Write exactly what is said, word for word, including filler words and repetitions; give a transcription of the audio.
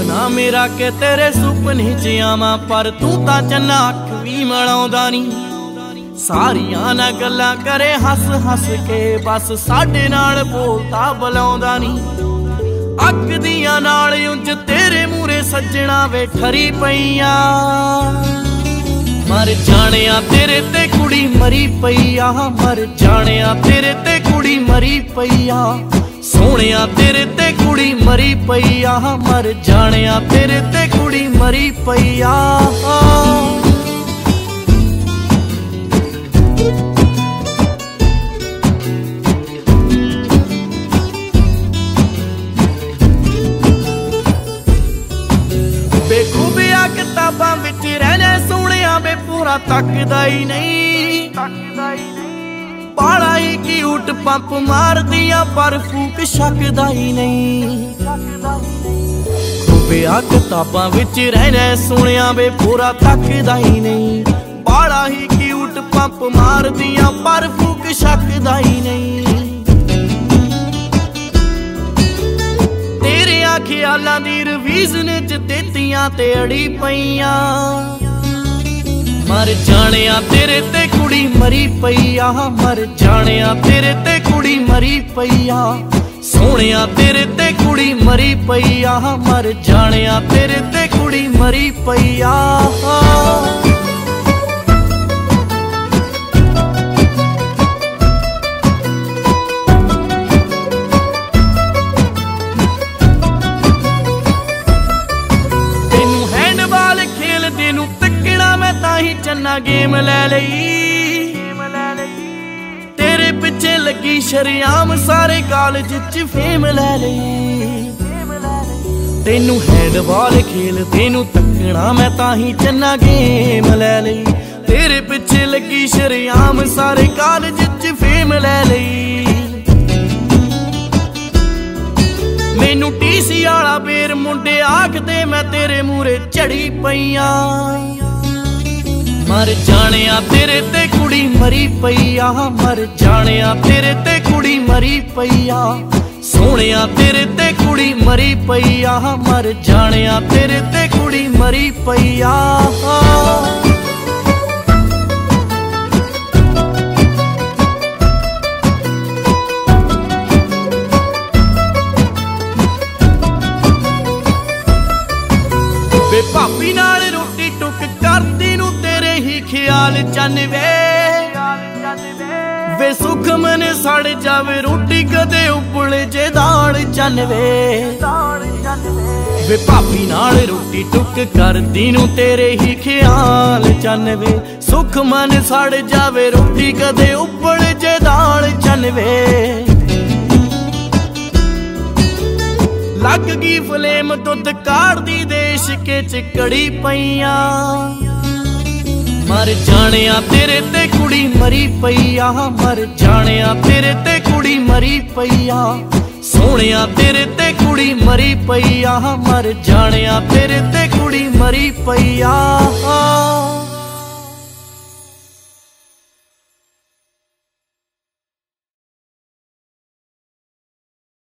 ना मेरा के तेरे सुपने च आवां पर तू तां चन्ना अख भी मिलाउंदा नी। सारियां ना गल्लां करे हस हस के बस साडे नाल बोलता बुलाउंदा नी। अग दियां नाल उंज तेरे मूरे सज्जणा वे ठरी पईयां। मर जाणिया तेरे ते कुड़ी मरी पईया, मर जाणिया तेरे ते कुड़ी मरी पईया। सोहणिया तेरे ते कुड़ी मरी पईया, मर जाणिया तेरे ते कुड़ी मरी पईया। बेखूबिया किताबां विच रहने सोहणिया वे पूरा तकदा ही नहीं। बाला ही की उठ पंप मार दिया पर फूक शकदा ही नहीं। खूबिया किताबां विच रहने सोहणिया वे पूरा तकदा ही नहीं। बाला ही की उठ पंप मार दिया पर फूक शकदा ही नहीं। ख्यालां दी रिवीजन च देतियां ते अड़ी पईयां। मर जाणिया तेरे ते कुड़ी मरी पईया, मर जाणिया तेरे ते कुड़ी मरी पईया। सोहणिया तेरे ते कुड़ी मरी पईया, मर जाणिया तेरे ते कुड़ी मरी पईया। चन्ना गेम लै लई तेरे पिछे लगी शरियाम सारे कॉलेज च फेम लै लई। तेनू हैंडबॉल खेल तेनू तकना मैं ताही चन्ना गेम लै लई। तेरे पिछे लगी शरियाम सारे कॉलेज च फेम लै लई। मैनू टीसी आला बेर मुंडे आखदे मैं तेरे मूरे चढ़ी पईयां। मर जाणिया तेरे ते कुड़ी मरी पईया, मर जाणिया तेरे ते कुड़ी मरी पईया। सोहणिया तेरे ते कुड़ी मरी पईया, मर जाणिया तेरे ते कुड़ी मरी पईया। वे भाभी नाल रोटी टुक करदी नू तेरे ही ख्याल चन वे। वे सुख मन सड़ जावे रोटी कदे उबले जे दाल चन वे। वे भाभी नाल रोटी टुक करदी नू तेरे ही ख्याल चन वे। सुख मन सड़ जावे रोटी कदे उबले जे दाल चन वे। लग गई फलेम दुध काढ़दी देश के चिकड़ी पईयां। मर जाणिया तेरे ते कुड़ी मरी पईया, मर जाणिया तेरे ते कुड़ी मरी पईया। सोहणिया तेरे ते कुड़ी मरी पईया, मर जाणिया तेरे ते कुड़ी मरी पईया।